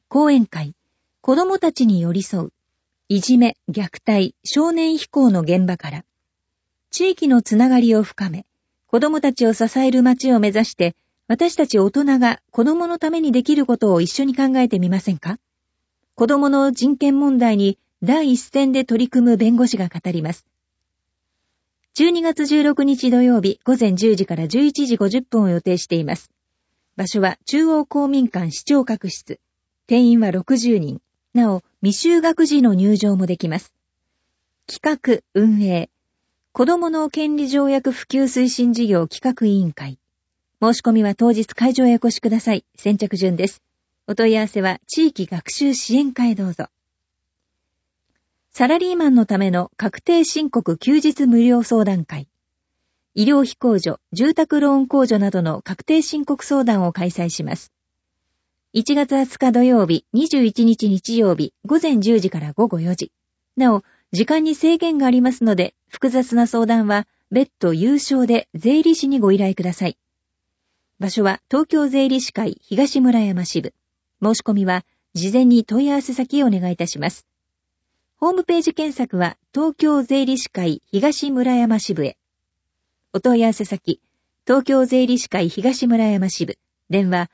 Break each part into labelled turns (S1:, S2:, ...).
S1: 講演会、子どもたちに寄り添う、いじめ、虐待、少年非行の現場から、地域のつながりを深め、子どもたちを支える街を目指して、私たち大人が子どものためにできることを一緒に考えてみませんか？子どもの人権問題に第一線で取り組む弁護士が語ります。12月16日土曜日午前10時から11時50分を予定しています。場所は中央公民館視聴覚室。定員は60人。なお、未就学児の入場もできます。企画、運営。子どもの権利条約普及推進事業企画委員会。申し込みは当日会場へお越しください。先着順です。お問い合わせは地域学習支援課へどうぞ。サラリーマンのための確定申告休日無料相談会。医療費控除、住宅ローン控除などの確定申告相談を開催します。1月20日土曜日、21日日曜日、午前10時から午後4時。なお、時間に制限がありますので、複雑な相談は別途有償で税理士にご依頼ください。場所は東京税理士会東村山支部。申し込みは事前に問い合わせ先へお願いいたします。ホームページ検索は東京税理士会東村山支部へ。お問い合わせ先、東京税理士会東村山支部。電話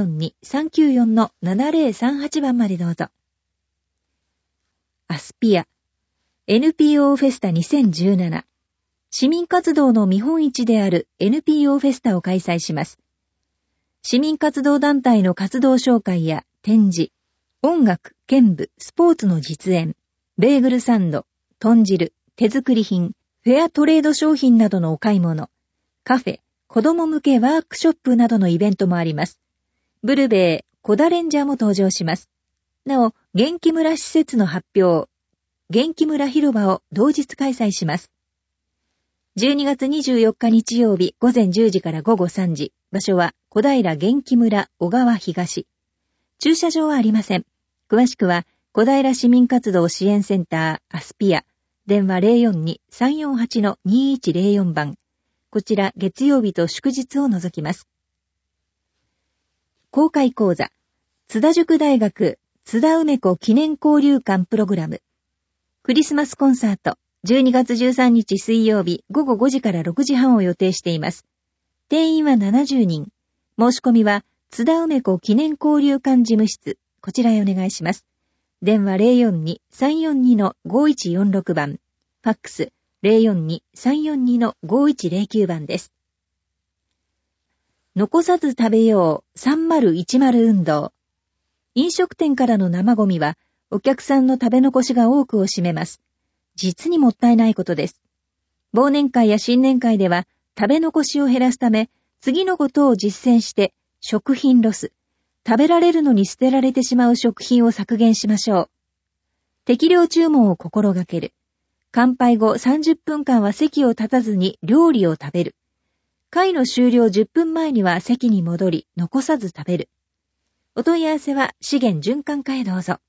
S1: 042-394-7038 番までどうぞ。アスピア NPO フェスタ2017市民活動の見本市である NPO フェスタを開催します。市民活動団体の活動紹介や展示、音楽、剣舞、スポーツの実演、ベーグルサンド、豚汁、手作り品、フェアトレード商品などのお買い物、カフェ、子供向けワークショップなどのイベントもあります。ブルベー、コダレンジャーも登場します。なお、元気村施設の発表、元気村広場を同日開催します。12月24日日曜日午前10時から午後3時。場所は小平元気村小川東。駐車場はありません。詳しくは小平市民活動支援センターアスピア。電話 042-348-2104 番。こちら月曜日と祝日を除きます。公開講座。津田塾大学津田梅子記念交流館プログラム。クリスマスコンサート。12月13日水曜日午後5時から6時半を予定しています。定員は70人。申し込みは津田梅子記念交流館事務室。こちらへお願いします。電話 042-342-5146 番。ファックス 042-342-5109 番です。残さず食べよう3010運動。飲食店からの生ゴミはお客さんの食べ残しが多くを占めます。実にもったいないことです。忘年会や新年会では食べ残しを減らすため、次のことを実践して食品ロス、食べられるのに捨てられてしまう食品を削減しましょう。適量注文を心がける。乾杯後30分間は席を立たずに料理を食べる。会の終了10分前には席に戻り、残さず食べる。お問い合わせは資源循環課へどうぞ。